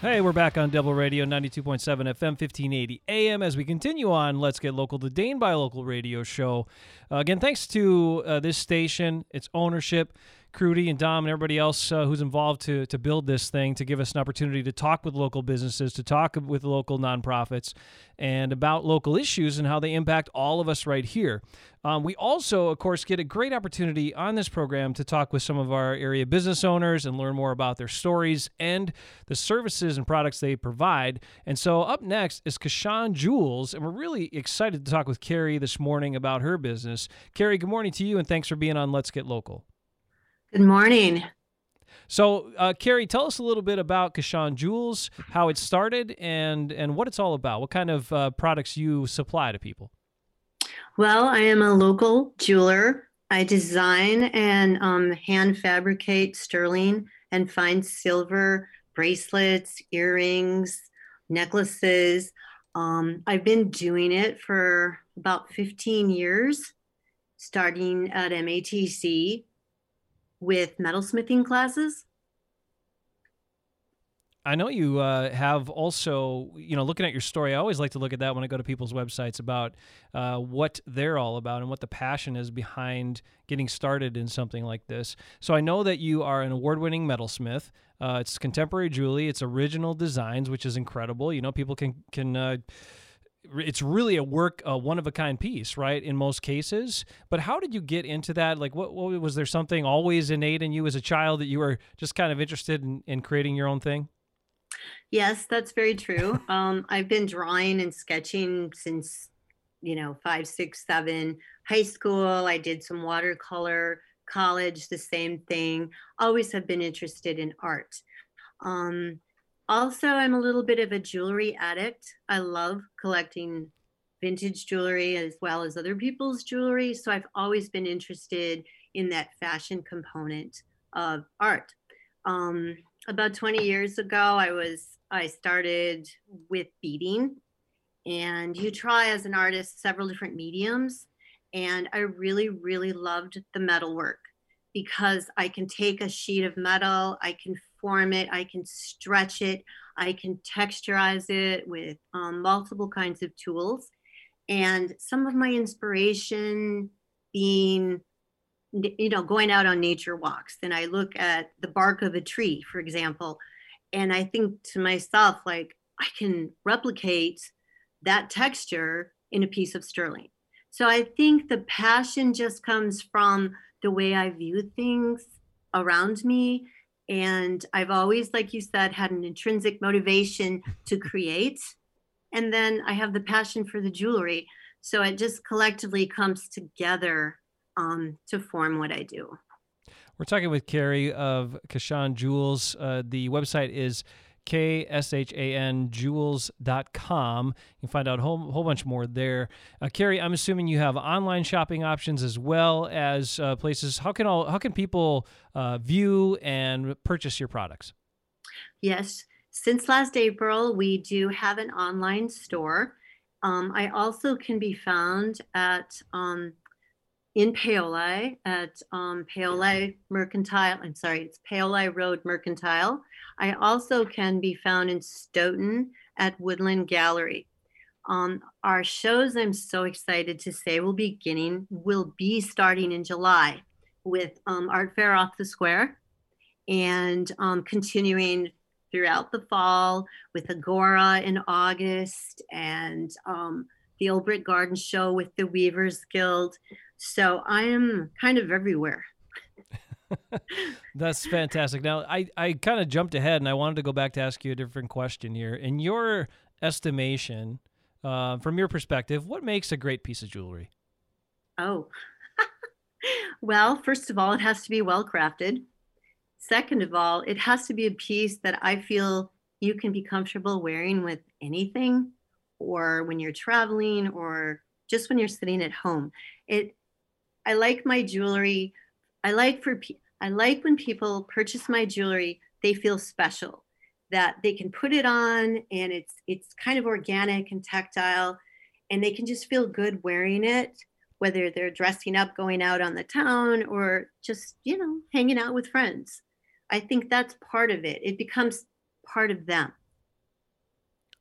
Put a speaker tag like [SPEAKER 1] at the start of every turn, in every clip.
[SPEAKER 1] Hey, we're back on Devil Radio 92.7 FM, 1580 AM as we continue on Let's Get Local, the Dane by Local radio show. Again, thanks to this station, its ownership, Crudy and Dom and everybody else who's involved to build this thing, to give us an opportunity to talk with local businesses, to talk with local nonprofits, and about local issues and how they impact all of us right here. We also, of course, get a great opportunity on this program to talk with some of our area business owners and learn more about their stories and the services and products they provide. And so up next is Kashan Jewels, and we're really excited to talk with Carrie this morning about her business. Carrie, good morning to you, and thanks for being on Let's Get Local.
[SPEAKER 2] Good morning.
[SPEAKER 1] So, Carrie, tell us a little bit about Kashan Jewels, how it started, and what it's all about. What kind of products you supply to people?
[SPEAKER 2] Well, I am a local jeweler. I design and hand fabricate sterling and fine silver bracelets, earrings, necklaces. I've been doing it for about 15 years, starting at MATC with metalsmithing classes.
[SPEAKER 1] I know you have also, looking at your story, I always like to look at that when I go to people's websites about what they're all about and what the passion is behind getting started in something like this. So I know that you are an award-winning metalsmith. It's contemporary jewelry. It's original designs, which is incredible. People can it's really a one-of-a-kind piece, right, in most cases. But how did you get into that? Like, what was there something always innate in you as a child that you were just kind of interested in creating your own thing?
[SPEAKER 2] Yes, that's very true. I've been drawing and sketching since, 5, 6, 7. High school, I did some watercolor. College, the same thing. Always have been interested in art. Um, Also, I'm a little bit of a jewelry addict. I love collecting vintage jewelry as well as other people's jewelry. So I've always been interested in that fashion component of art. Um, about 20 years ago, I started with beading, and you try as an artist several different mediums. And I really, really loved the metalwork because I can take a sheet of metal, I can form it, I can stretch it, I can texturize it with multiple kinds of tools. And some of my inspiration being, going out on nature walks. And I look at the bark of a tree, for example, and I think to myself, like, I can replicate that texture in a piece of sterling. So I think the passion just comes from the way I view things around me. And I've always, like you said, had an intrinsic motivation to create. And then I have the passion for the jewelry. So it just collectively comes together to form what I do.
[SPEAKER 1] We're talking with Carrie of Kashan Jewels. The website is kshanjewels.com. You can find out a whole bunch more there. Carrie, I'm assuming you have online shopping options as well as places. How can people view and purchase your products?
[SPEAKER 2] Yes, since last April, we do have an online store. I also can be found at in Paoli at Paoli Mercantile. I'm sorry, it's Paoli Road Mercantile. I also can be found in Stoughton at Woodland Gallery. Our shows, I'm so excited to say, will be starting in July with Art Fair Off the Square, and continuing throughout the fall with Agora in August, and the Old Brick Garden Show with the Weavers Guild. So I am kind of everywhere.
[SPEAKER 1] That's fantastic. Now, I kind of jumped ahead, and I wanted to go back to ask you a different question here. In your estimation, from your perspective, what makes a great piece of jewelry?
[SPEAKER 2] Oh, well, first of all, it has to be well crafted. Second of all, it has to be a piece that I feel you can be comfortable wearing with anything, or when you're traveling, or just when you're sitting at home. It I like my jewelry. I like when people purchase my jewelry, they feel special, that they can put it on and it's kind of organic and tactile, and they can just feel good wearing it, whether they're dressing up going out on the town or just, hanging out with friends. I think that's part of it. It becomes part of them.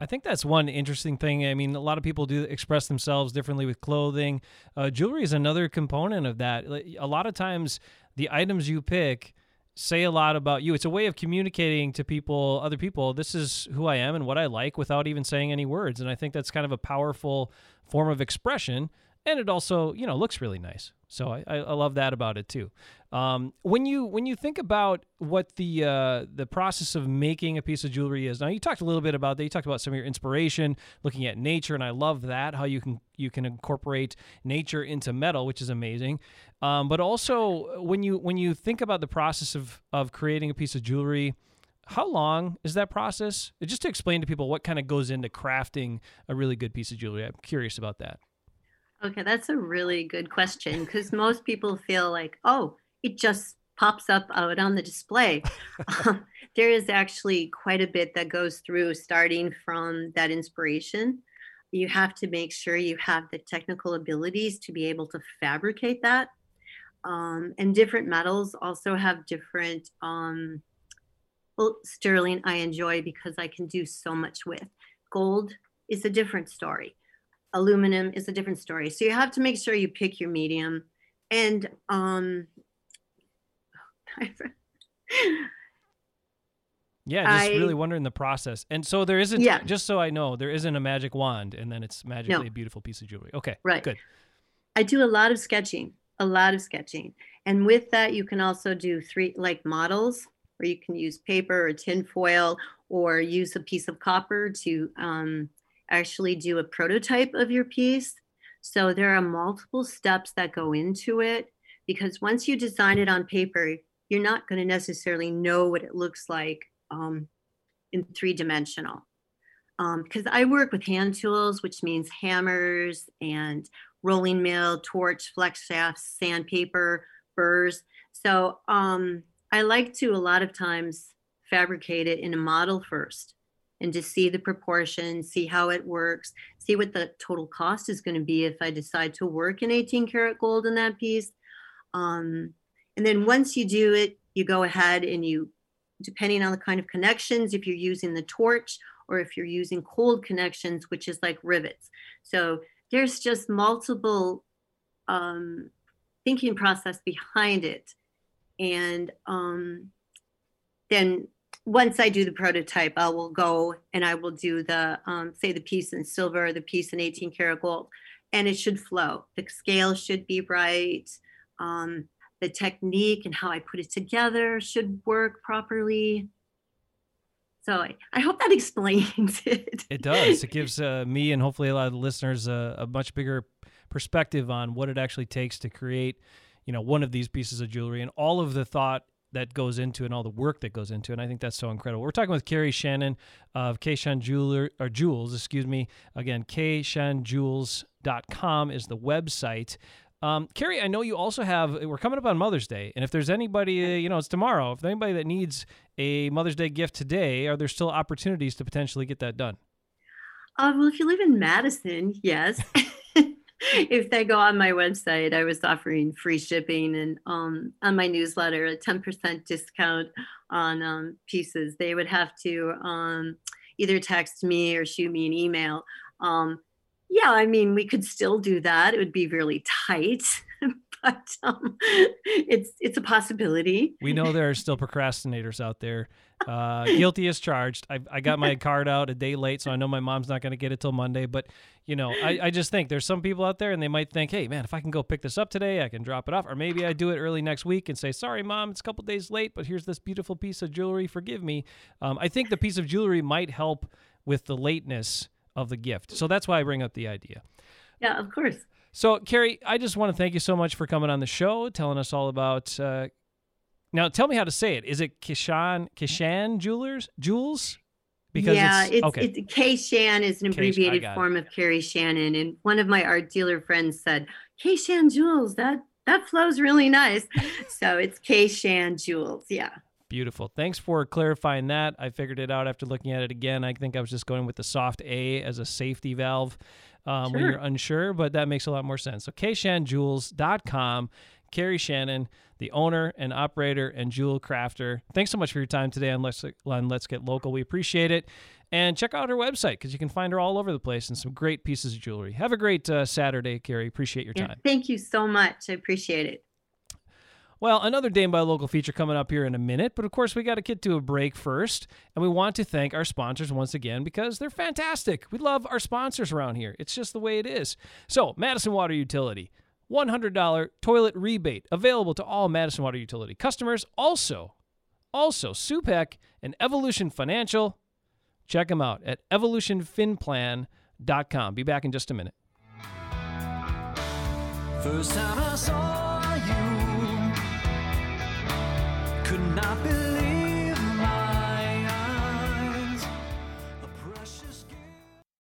[SPEAKER 1] I think that's one interesting thing. I mean, a lot of people do express themselves differently with clothing. Jewelry is another component of that. A lot of times, the items you pick say a lot about you. It's a way of communicating to people, other people, this is who I am and what I like without even saying any words. And I think that's kind of a powerful form of expression. And it also, looks really nice. So I love that about it too. When you think about what the process of making a piece of jewelry is, now you talked a little bit about that. You talked about some of your inspiration, looking at nature, and I love that, how you can incorporate nature into metal, which is amazing. But also when you think about the process of creating a piece of jewelry, how long is that process? Just to explain to people what kind of goes into crafting a really good piece of jewelry. I'm curious about that.
[SPEAKER 2] Okay, that's a really good question because most people feel like, oh, it just pops up out on the display. There is actually quite a bit that goes through starting from that inspiration. You have to make sure you have the technical abilities to be able to fabricate that. And different metals also have different, well, sterling I enjoy because I can do so much with. Gold is a different story. Aluminum is a different story. So you have to make sure you pick your medium. And
[SPEAKER 1] yeah, just really wondering the process. And so there isn't, just so I know, there isn't a magic wand and then it's magically a beautiful piece of jewelry. Okay,
[SPEAKER 2] right.
[SPEAKER 1] Good.
[SPEAKER 2] I do a lot of sketching. And with that, you can also do models, where you can use paper or tin foil or use a piece of copper to actually do a prototype of your piece. So there are multiple steps that go into it because once you design it on paper, you're not going to necessarily know what it looks like in three-dimensional. Because I work with hand tools, which means hammers and rolling mill, torch, flex shafts, sandpaper, burrs. So I like to a lot of times fabricate it in a model first and just see the proportions, see how it works, see what the total cost is going to be if I decide to work in 18 karat gold in that piece. And then once you do it, you go ahead and you, depending on the kind of connections, if you're using the torch or if you're using cold connections, which is like rivets. So there's just multiple thinking process behind it. And then once I do the prototype, I will go and I will do the, say the piece in silver, the piece in 18 karat gold, and it should flow. The scale should be right. The technique and how I put it together should work properly. So I hope that explains it.
[SPEAKER 1] It does. It gives me and hopefully a lot of the listeners a much bigger perspective on what it actually takes to create, one of these pieces of jewelry and all of the thought that goes into it and all the work that goes into it. And I think that's so incredible. We're talking with Carrie Shannon of K-Shan Jewels, excuse me. Again, kshanjewels.com is the website. Carrie, I know you also we're coming up on Mother's Day, and if there's anybody, it's tomorrow, if there's anybody that needs a Mother's Day gift today, are there still opportunities to potentially get that done?
[SPEAKER 2] Well, if you live in Madison, yes. If they go on my website, I was offering free shipping and on my newsletter, a 10% discount on pieces. They would have to either text me or shoot me an email. Yeah, I mean, we could still do that. It would be really tight, but it's a possibility.
[SPEAKER 1] We know there are still procrastinators out there. Guilty as charged. I got my card out a day late, so I know my mom's not going to get it till Monday. But, I just think there's some people out there and they might think, hey, man, if I can go pick this up today, I can drop it off. Or maybe I do it early next week and say, sorry, Mom, it's a couple days late, but here's this beautiful piece of jewelry. Forgive me. I think the piece of jewelry might help with the lateness of the gift. So that's why I bring up the idea.
[SPEAKER 2] Yeah, of course.
[SPEAKER 1] So, Carrie, I just want to thank you so much for coming on the show, telling us all about. Now, tell me how to say it. Is it K-Shan Jewels?
[SPEAKER 2] Because K-Shan is an abbreviated form of Carrie Shannon, and one of my art dealer friends said, K-Shan Jewels. That flows really nice. So it's K-Shan Jewels. Yeah.
[SPEAKER 1] Beautiful. Thanks for clarifying that. I figured it out after looking at it again. I think I was just going with the soft A as a safety valve when you're unsure, but that makes a lot more sense. So kshanjewels.com, Carrie Shannon, the owner and operator and jewel crafter. Thanks so much for your time today on Let's Get Local. We appreciate it. And check out her website because you can find her all over the place and some great pieces of jewelry. Have a great Saturday, Carrie. Appreciate your time.
[SPEAKER 2] Thank you so much. I appreciate it.
[SPEAKER 1] Well, another Dane by Local feature coming up here in a minute, but of course we got to get to a break first, and we want to thank our sponsors once again because they're fantastic. We love our sponsors around here. It's just the way it is. So, Madison Water Utility, $100 toilet rebate available to all Madison Water Utility customers. Also, SUPEC and Evolution Financial. Check them out at evolutionfinplan.com. Be back in just a minute.
[SPEAKER 3] First time I saw you, could not believe